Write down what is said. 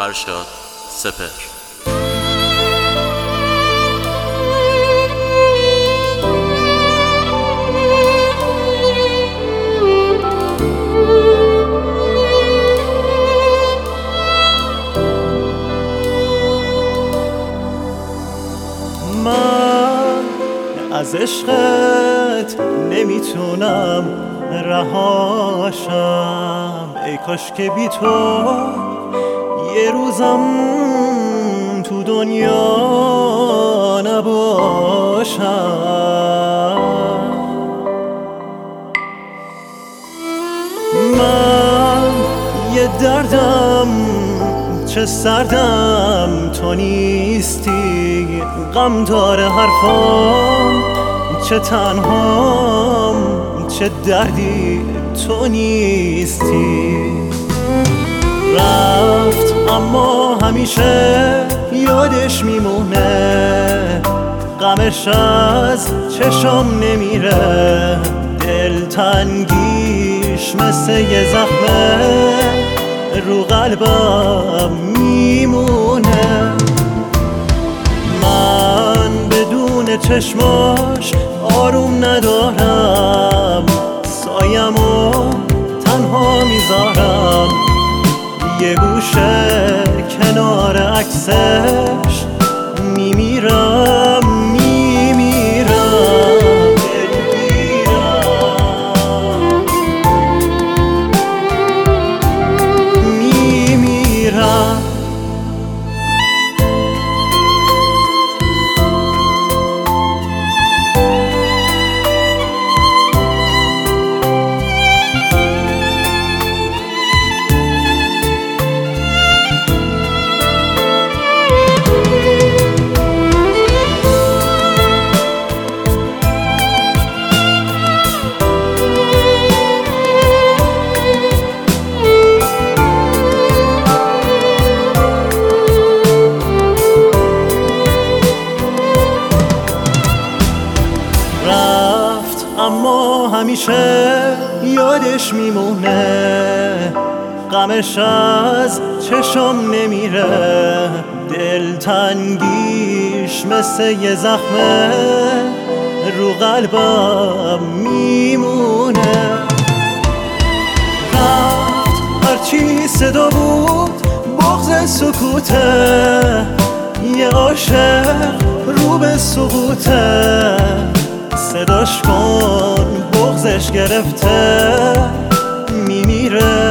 فرشاد سپهر. از عشقت نمیتونم رهاشم، ای کاش که بی تو یه روزم تو دنیا نباشم. من یه دردم چه سردم تو نیستی، غم داره حرفام چه تنهام، چه دردی تو نیستی. رفت اما همیشه یادش میمونه، غمش از چشم نمیره، دلتنگیش مثل یه زخمه رو قلبم میمونه. من بدون چشماش آروم ندارم، سایمو تنها میذارم، یه گوشه کنار عکسش میمیرم اما همیشه یادش میمونه، غمش از چشم نمیره، دلتنگیش مثل یه زخمه رو قلبم میمونه. رفت هرچی صدا بود بغض سکوته، یه عاشق رو به سقوطه، صداش کن بغضش گرفته میمیره.